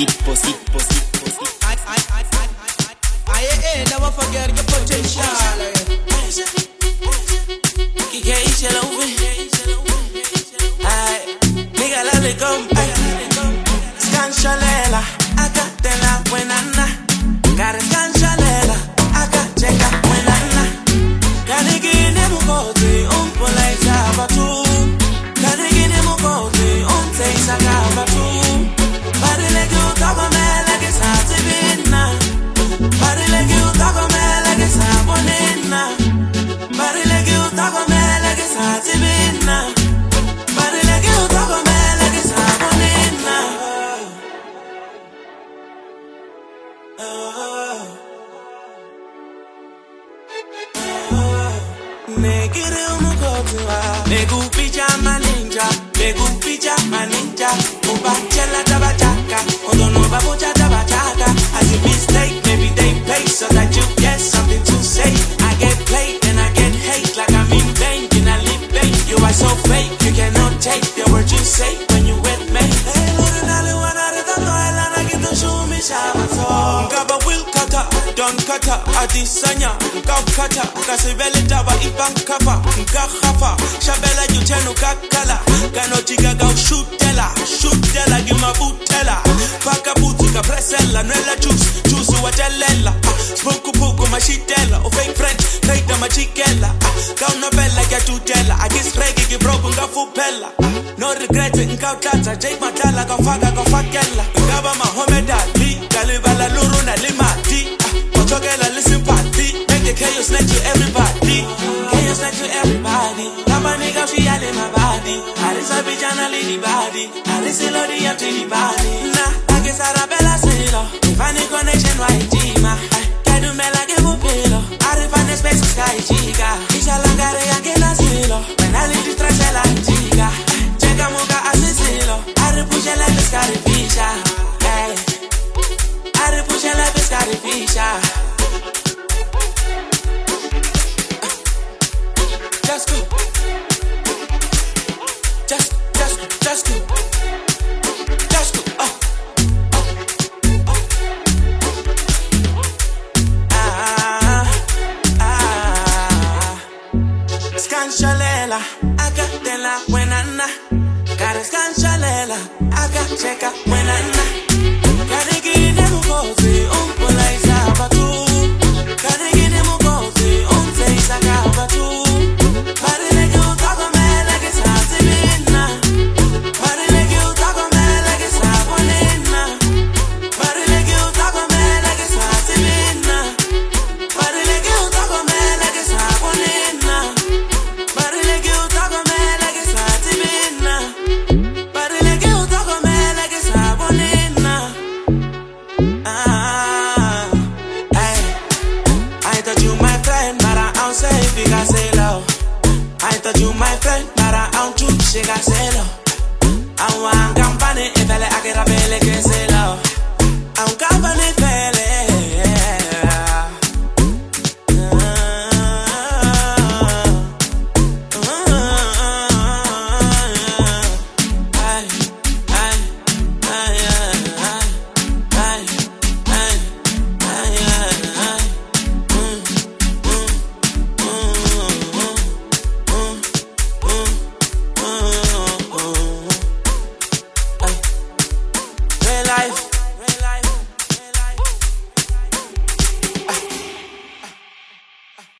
Never forget your potential. Nigga, let it go. Scanshalela, acá te la buenana. Cara scanshalela, acá checa buenana. Kanigine mukote, polai sabatu. Kanigine mukote, say sakabatu. Badile you talk a man like it's hard to be now. Badile you talk a man like it's happening. Badile you talk a man like it's hard to be now. Badile you talk a man like it's happening now. Negire umukotiwa, negu pijama ninja, negu pijama ninja. Ubachela tabachaka, odono babucha tabachaka. As a mistake, maybe they play so that you get something to say. I get played and I get hate like I'm in vain. Can I live vain? You are so fake, you cannot take the words you say when you with me. Hey, Lord, I want to the Noel and I get to show me Shabbat. Gaba will cutter, don't cutter, Adisanya, go cutter, Casibelli Daba, Iban Kappa, Gahafa, Shabella, you tenu Kakala, Ganotiga go shoot tella, give my boot tella, Paka Boutica, Presella, Nella juice, Watella, Smoke Puku, Machitella, or fake French, take the Machikella, Gauna Bella, get to tella, I guess Reggae, get broken, go Fupella, no regret in Kautata, Jake Matala, go Faga, go Fakella, Gaba Mohammed Ali, Galibala Luruna, Lima, D, Otogella, listen party, make the chaos net to everybody, chaos net to everybody, Lama nigga, she had in my body, Arisa Bijana, lady body, Arisa Lodi, up to the body, nah, I guess Arabella Silo, Fanny connection, white Jima, Kadu Mela, give a pillow, Arifan space, Sky Chica, Ishalangare, and Genasilo, when I leave the Trasella, Chica, Chekamuka, Asisilo, Aripuja, like the Scary Fisha, hey, Aripuja, like the Scary Fisha. Just go. Just go. Just go. Scanshalela, acá te la buenana. Cara scanshalela, acá checa buenana. Kanigine mukote, polai sabatu. Kanigine mukote, say sakabatu. Badile you talk a man like it's hard to be now. Badile you talk a man like it's happening now. Badile you talk a man like it's hard to be now. Badile you talk a man like it's happening now. Badile you talk a man like it's hard to be now. Badile you talk a man like it's happening now. I thought you my friend, but I don't say because say love. I thought you my friend, but I don't choose, she got say love. I want company, if I get a belly, can say